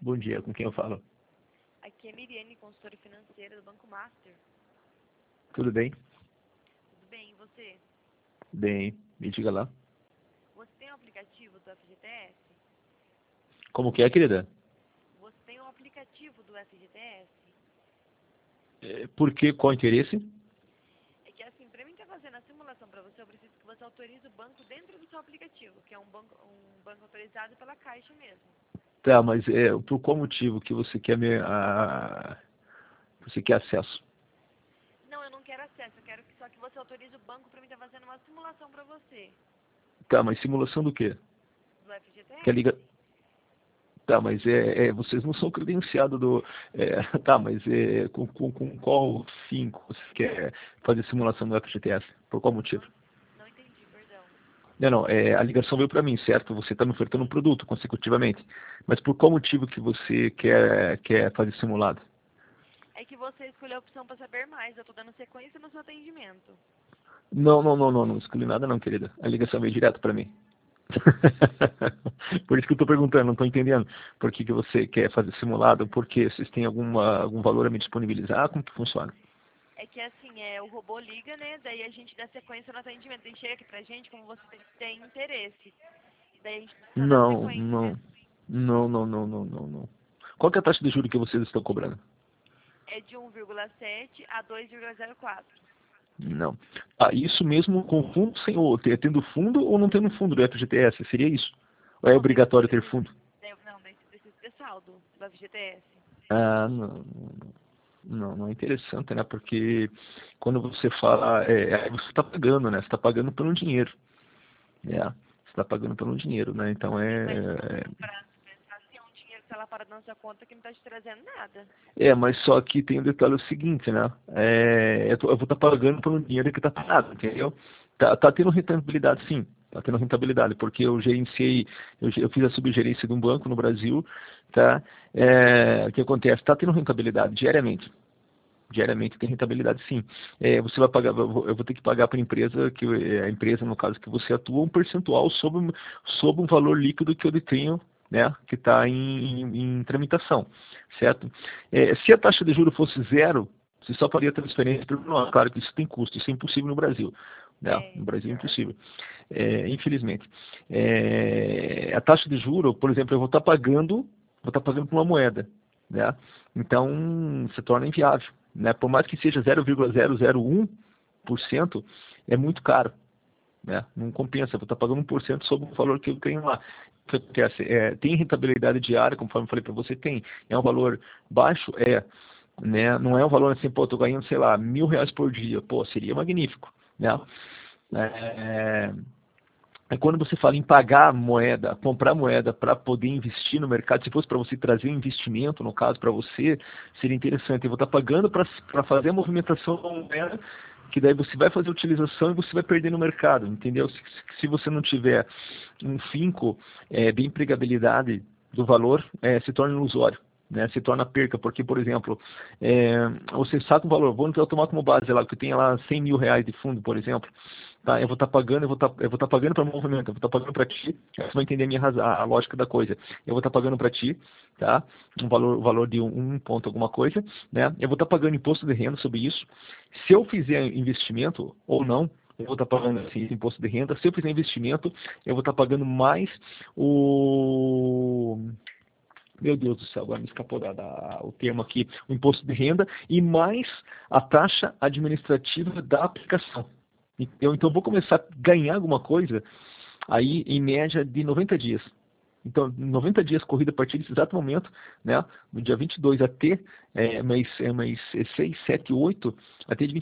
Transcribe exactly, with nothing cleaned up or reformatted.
Bom dia, com quem eu falo? Aqui é Miriane, consultora financeira do Banco Master. Tudo bem? Tudo bem, e você? Bem, me diga lá. Você tem um aplicativo do F G T S? Como que é, querida? Você tem um aplicativo do F G T S? É, por que, qual o interesse? É que assim, para mim estar fazendo a simulação para você, eu preciso que você autorize o banco dentro do seu aplicativo, que é um banco, um banco autorizado pela Caixa mesmo. Tá, mas é, por qual motivo que você quer me, a, você quer acesso? Não, eu não quero acesso, eu quero que, só que você autorize o banco para mim estar fazendo uma simulação para você, Tá, mas simulação do quê? do F G T S. Quer ligar? Tá, mas é, é, vocês não são credenciados do... É, tá, mas é, com, com, com qual fim que você quer fazer simulação do F G T S? Por qual motivo? Não, não entendi, perdão. Não, não, é, a ligação veio para mim, certo? Você está me ofertando um produto consecutivamente. Mas por qual motivo que você quer, quer fazer simulado? É que você escolheu a opção para saber mais, eu estou dando sequência no seu atendimento. Não, não, não, não, não escolhi nada não, querida. A ligação veio direto para mim. Por isso que eu estou perguntando, não estou entendendo por que, que você quer fazer simulado, porque vocês têm alguma, algum valor a me disponibilizar, como que funciona? É que assim, é, o robô liga, né? Daí a gente dá sequência no atendimento. Ele chega aqui pra gente como você tem interesse. Daí a gente só dá Não, sequência. não, não, não, não, não, não, não. Qual que é a taxa de juros que vocês estão cobrando? É de um vírgula sete a dois vírgula zero quatro. Não. Ah, isso mesmo com fundo, sem, ou ter- tendo fundo ou não tendo fundo do F G T S, seria isso? Ou é Não, daí você obrigatório ter precisa, fundo? daí- não, daí você precisa ter saldo do F G T S. Ah, não, não, não é interessante, né? Porque quando você fala, é, aí você está pagando, né? Você está pagando pelo dinheiro, né? Você está pagando pelo dinheiro, né? Então Sim, mas se é, você parar pra pensar, se é um dinheiro que tá lá parado na sua conta que não tá te trazendo nada. é, mas só que tem o detalhe o seguinte, né? É, eu, tô- eu vou estar pagando pelo dinheiro que está parado, entendeu? Tá, tá tendo rentabilidade, sim. Tá tendo rentabilidade, porque eu gerenciei, eu, ge- eu fiz a subgerência de um banco no Brasil, tá? É, o que acontece? Tá tendo rentabilidade diariamente. Diariamente tem rentabilidade, sim. É, você vai pagar, eu vou, eu vou ter que pagar para a empresa, que eu- a empresa, no caso que você atua, um percentual sobre, sobre um valor líquido que eu detenho, né, que está em, em, em tramitação, certo? É, se a taxa de juros fosse zero, você só faria transferência para nós. Claro que isso tem custo, isso é impossível no Brasil. Né? É, No Brasil é impossível, é, infelizmente. É, a taxa de juros, por exemplo, eu vou estar pagando, vou estar pagando por uma moeda, né? Então se torna inviável, né? Por mais que seja zero vírgula zero zero um por cento, é muito caro, né? Não compensa, vou estar pagando um por cento sobre o valor que eu tenho lá. O que acontece? É, tem rentabilidade diária, conforme eu falei para você, tem. É um valor baixo? É. Né? Não é um valor assim, pô, estou ganhando, sei lá, mil reais por dia. Pô, seria magnífico, né? É, é quando você fala em pagar moeda, comprar moeda para poder investir no mercado, se fosse para você trazer um investimento, no caso, para você, seria interessante. Eu vou estar pagando para fazer a movimentação da moeda, que daí você vai fazer a utilização e você vai perder no mercado, entendeu? Se, se você não tiver um finco é, de empregabilidade do valor, é, se torna ilusório. Né, se torna perca, porque, por exemplo, é, você saca um valor, vou tomar como base lá, que tem lá cem mil reais de fundo, por exemplo, tá, eu vou estar pagando, eu vou estar, eu vou estar pagando para o movimento, eu vou estar pagando para ti, você vai entender a, minha razão, a lógica da coisa, eu vou estar pagando para ti, tá, um valor, um valor de um, um ponto alguma coisa, né, eu vou estar pagando imposto de renda sobre isso, se eu fizer investimento ou não, eu vou estar pagando assim, esse imposto de renda, se eu fizer investimento, eu vou estar pagando mais o... Meu Deus do céu, agora me escapou da, da, o termo aqui, o imposto de renda, e mais a taxa administrativa da aplicação. Entendeu? Então, eu vou começar a ganhar alguma coisa aí em média de noventa dias. Então, noventa dias corrida a partir desse exato momento, né, no dia vinte e dois até é, mês, é, mês seis, sete, oito, até de